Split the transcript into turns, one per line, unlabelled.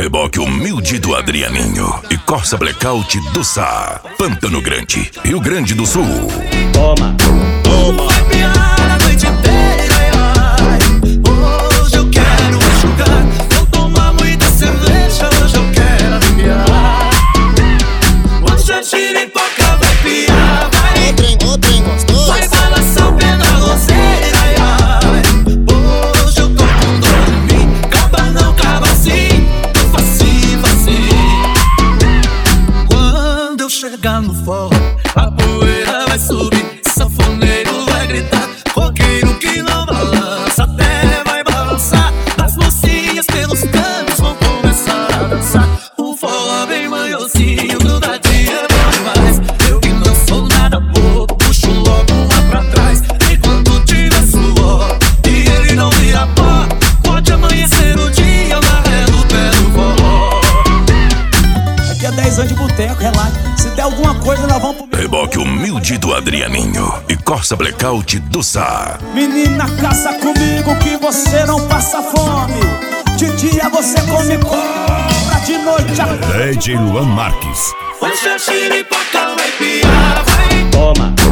Reboque humilde do Adrianinho e Corsa Blackout do Sá, Pantano Grande, Rio Grande do Sul.
Toma, toma.
Vai piar a noite inteira, ai. Hoje eu quero jogar. Vou tomar muita cerveja, hoje eu quero arrepiar. Hoje a giripoca vai piar, vai.
O trem gostoso.
Vai balançar o pé na roseira, ai. Hoje eu tô com dor em mim. Caba não, caba assim. Facinho, facinho. Quando eu chegar no forró, a poeira vai subir, sanfoneiro vai gritar, roqueiro que não balança, até vai balançar. As mocinhas pelos cantos vão começar a dançar. O forró bem manhosinho, grudadinho é bom demais. Eu que não sou nada bobo, puxo logo uma pra trás. Enquanto tiver suor e ele não vira pó, pode amanhecer o dia na ré do pé do forró.
Aqui é 10 anos de boteco, relaxa. Se der alguma coisa, nós vamos pro...
Reboque humilde do Adrianinho e Corsa Blackout do Sá.
Menina, caça comigo que você não passa fome. De dia você come cobra, de noite a...
DJ Luan Marques.
Hoje a giripoca vai piar, vai.
Toma.